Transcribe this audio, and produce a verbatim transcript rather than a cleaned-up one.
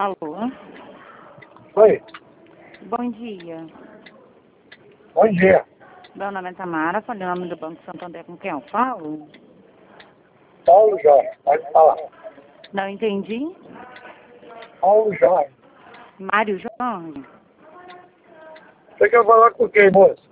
Alô? Oi, Bom dia. bom dia. Meu nome é Tamara, falei o nome do Banco Santander, com quem eu falo? Paulo Jorge, pode falar. Não entendi. Paulo Jorge. Mário Jorge? Você quer falar com quem, moço?